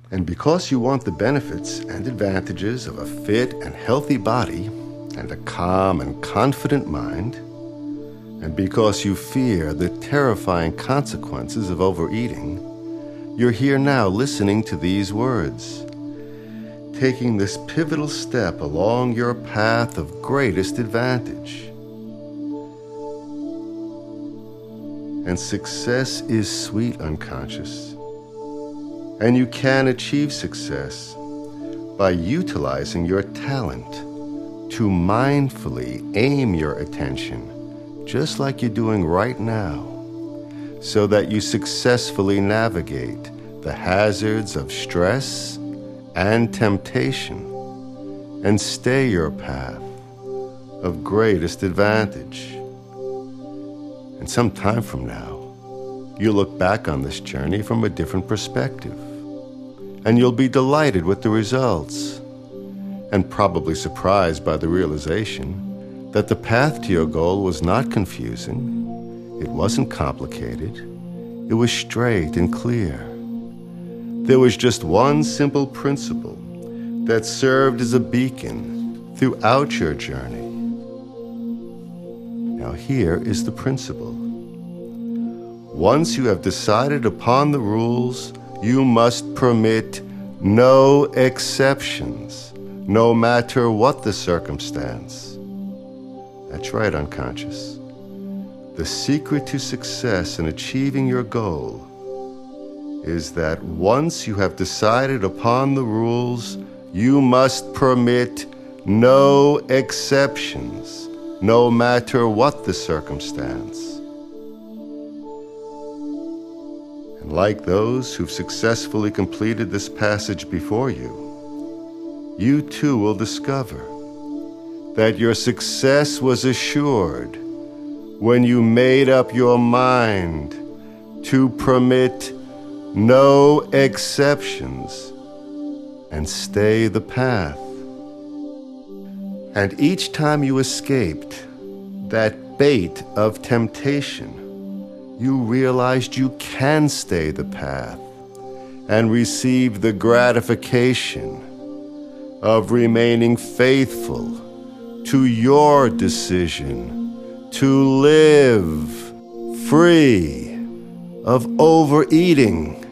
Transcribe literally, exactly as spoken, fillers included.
And because you want the benefits and advantages of a fit and healthy body and a calm and confident mind, and because you fear the terrifying consequences of overeating, you're here now listening to these words, taking this pivotal step along your path of greatest advantage. And success is sweet, unconscious. And you can achieve success by utilizing your talent to mindfully aim your attention, just like you're doing right now, so that you successfully navigate the hazards of stress and temptation and stay your path of greatest advantage. And some time from now, you'll look back on this journey from a different perspective, and you'll be delighted with the results, and probably surprised by the realization that the path to your goal was not confusing, it wasn't complicated, it was straight and clear. There was just one simple principle that served as a beacon throughout your journey. Now here is the principle. Once you have decided upon the rules, you must permit no exceptions, no matter what the circumstance. That's right, unconscious. The secret to success in achieving your goal is that once you have decided upon the rules, you must permit no exceptions, no matter what the circumstance. And like those who've successfully completed this passage before you, you too will discover that your success was assured when you made up your mind to permit no exceptions and stay the path. And each time you escaped that bait of temptation, you realized you can stay the path and receive the gratification of remaining faithful to your decision to live free of overeating